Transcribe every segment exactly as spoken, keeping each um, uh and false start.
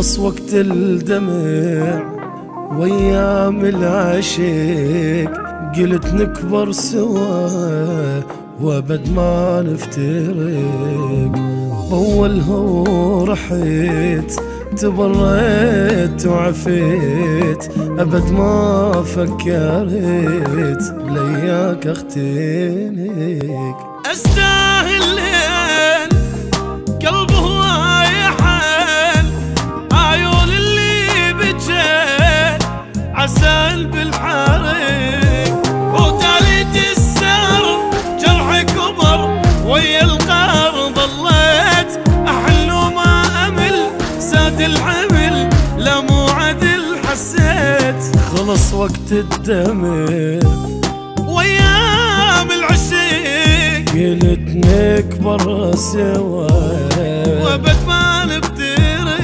خلص وقت الدمع وايام العشق، قلت نكبر سوا وابد ما نفترق. بأول هو رحيت تبريت وعفيت، ابد ما فكرت لياك اختنق. استاهل لين قلبه يحن عيون اللي بجيت عسل بالحريق، وتاليت السر جرح كبر ويا القار ضليت احل وما امل ساد الحمل لا مو عدل حسيت. خلص وقت الدمع وايام العشق، قلت نكبر سوا وابد ما نفترق.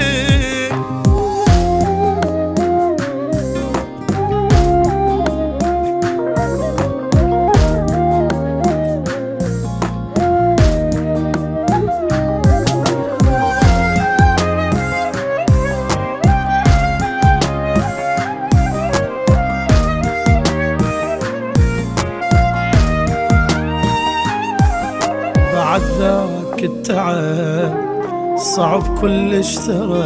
بعد ذاك التعب صعب كلش ترى،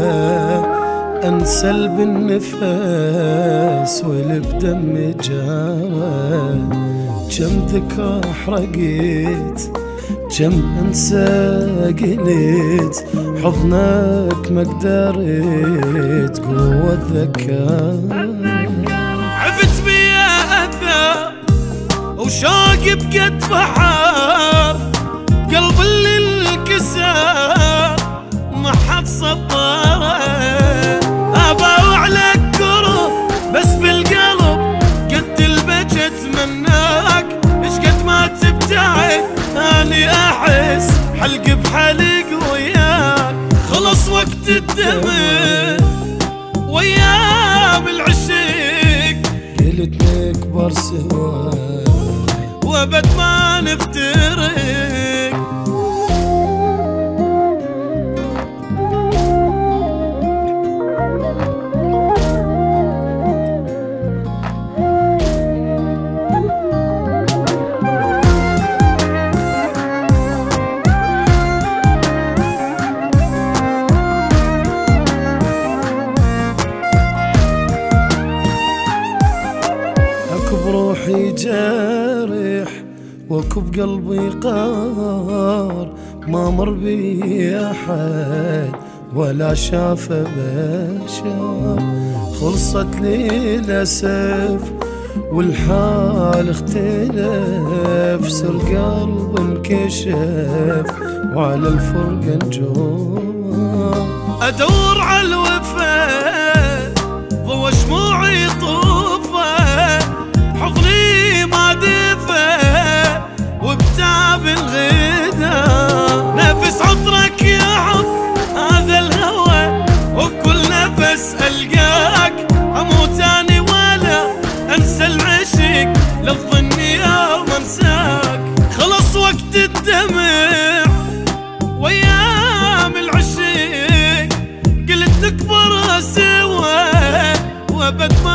انسل بالنفس واللي بدمي جرى. كم ذكرى حرقت كم انسى قلت، حضنك ما قدرت قوة ذكاء. عفت بيا اثر وشوقي بقد بحر، قلب اللي انكسر ما حد صبره. اباوع لك كره بس بالقلب قد البجت اتمناك، ايش قد ما تبتعد اني احس حلق بحلق وياك. خلص وقت الدمع وايام العشق، قلت نكبر سوا وابد ما نفترق. بروحي جارح وكب قلبي قار، ما مر بي احد ولا شاف بشر. خلصت لي الاسف والحال اختلف، سر قلب انكشف وعلى الفرقة نجوم. ادور على الوفاء ضوى شموعي طوفه، حضني ما دفى وبتعب الغدا. نفس عطرك يا حب هذا الهوى، وكل نفس القاك اموت اني ولا انسى العشق للظن يا منساك. خلص وقت الدمع وايام العشق، قلت نكبر سوا وابد